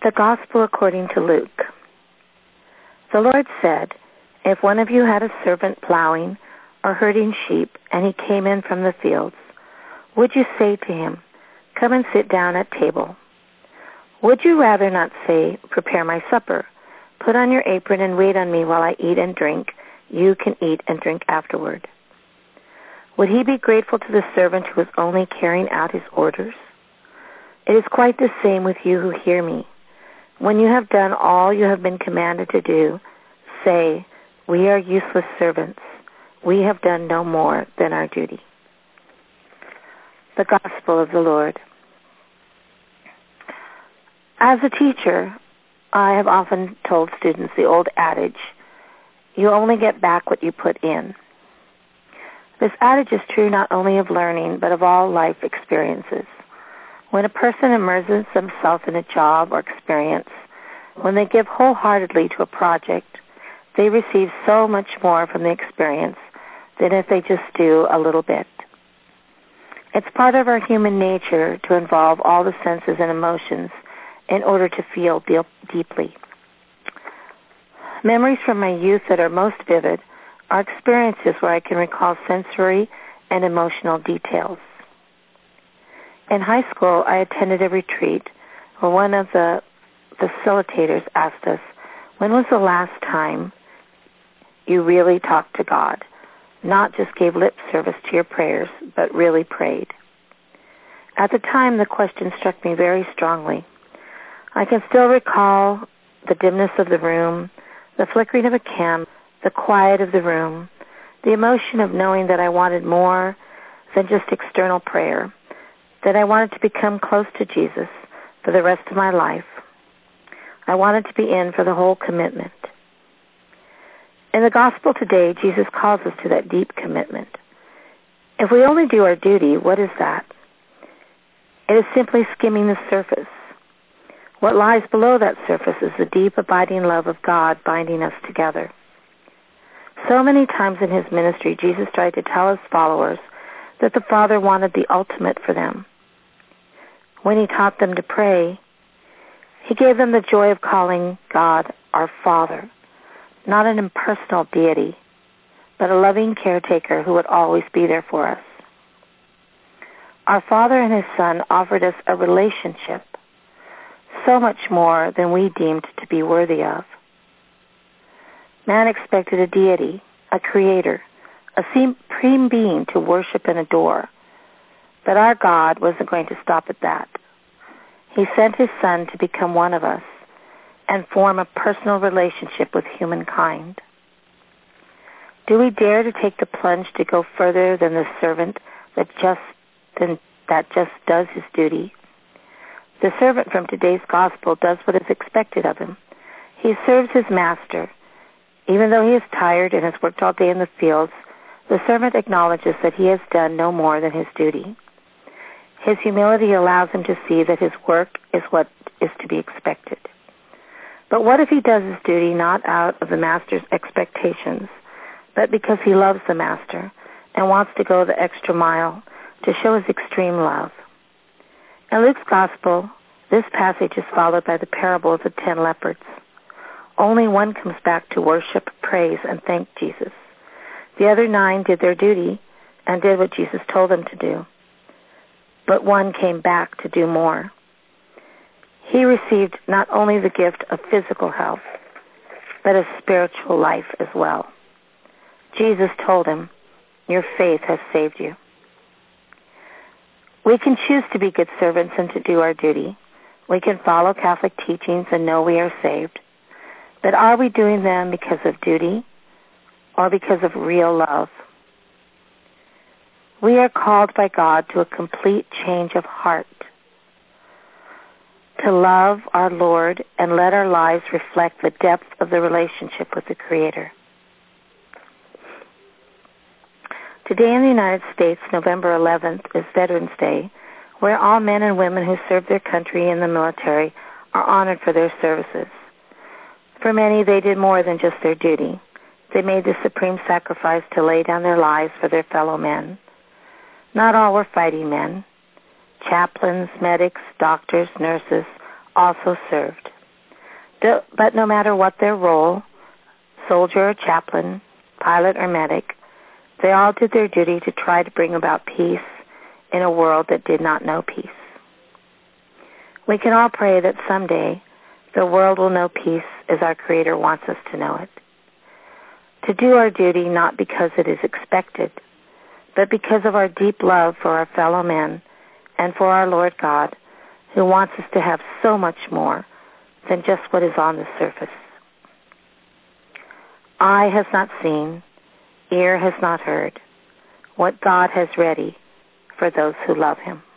The Gospel according to Luke. The Lord said, "If one of you had a servant plowing or herding sheep, and he came in from the fields, would you say to him, 'Come and sit down at table'? Would you rather not say, 'Prepare my supper, put on your apron and wait on me while I eat and drink, you can eat and drink afterward'? Would he be grateful to the servant who was only carrying out his orders? It is quite the same with you who hear me. When you have done all you have been commanded to do, say, 'We are useless servants. We have done no more than our duty.'" The Gospel of the Lord. As a teacher, I have often told students the old adage, "You only get back what you put in." This adage is true not only of learning, but of all life experiences. When a person immerses themselves in a job or experience, when they give wholeheartedly to a project, they receive so much more from the experience than if they just do a little bit. It's part of our human nature to involve all the senses and emotions in order to feel deeply. Memories from my youth that are most vivid are experiences where I can recall sensory and emotional details. In high school, I attended a retreat where one of the facilitators asked us, "When was the last time you really talked to God? Not just gave lip service to your prayers, but really prayed?" At the time, the question struck me very strongly. I can still recall the dimness of the room, the flickering of a candle, the quiet of the room, the emotion of knowing that I wanted more than just external prayer, that I wanted to become close to Jesus for the rest of my life. I wanted to be in for the whole commitment. In the Gospel today, Jesus calls us to that deep commitment. If we only do our duty, what is that? It is simply skimming the surface. What lies below that surface is the deep, abiding love of God binding us together. So many times in his ministry, Jesus tried to tell his followers that the Father wanted the ultimate for them. When he taught them to pray, he gave them the joy of calling God our Father, not an impersonal deity, but a loving caretaker who would always be there for us. Our Father and his Son offered us a relationship, so much more than we deemed to be worthy of. Man expected a deity, a creator, a supreme being to worship and adore. But our God wasn't going to stop at that. He sent his Son to become one of us and form a personal relationship with humankind. Do we dare to take the plunge to go further than the servant that just does his duty? The servant from today's gospel does what is expected of him. He serves his master. Even though he is tired and has worked all day in the fields, the servant acknowledges that he has done no more than his duty. His humility allows him to see that his work is what is to be expected. But what if he does his duty not out of the master's expectations, but because he loves the master and wants to go the extra mile to show his extreme love? In Luke's Gospel, this passage is followed by the parable of the 10 leopards. Only one comes back to worship, praise, and thank Jesus. The other 9 did their duty and did what Jesus told them to do. But one came back to do more. He received not only the gift of physical health, but a spiritual life as well. Jesus told him, "Your faith has saved you." We can choose to be good servants and to do our duty. We can follow Catholic teachings and know we are saved. But are we doing them because of duty or because of real love? We are called by God to a complete change of heart, to love our Lord and let our lives reflect the depth of the relationship with the Creator. Today in the United States, November 11th, is Veterans Day, where all men and women who serve their country in the military are honored for their services. For many, they did more than just their duty. They made the supreme sacrifice to lay down their lives for their fellow men. Not all were fighting men. Chaplains, medics, doctors, nurses also served. But no matter what their role, soldier or chaplain, pilot or medic, they all did their duty to try to bring about peace in a world that did not know peace. We can all pray that someday the world will know peace as our Creator wants us to know it. To do our duty not because it is expected, but because of our deep love for our fellow men and for our Lord God, who wants us to have so much more than just what is on the surface. Eye has not seen, ear has not heard, what God has ready for those who love Him.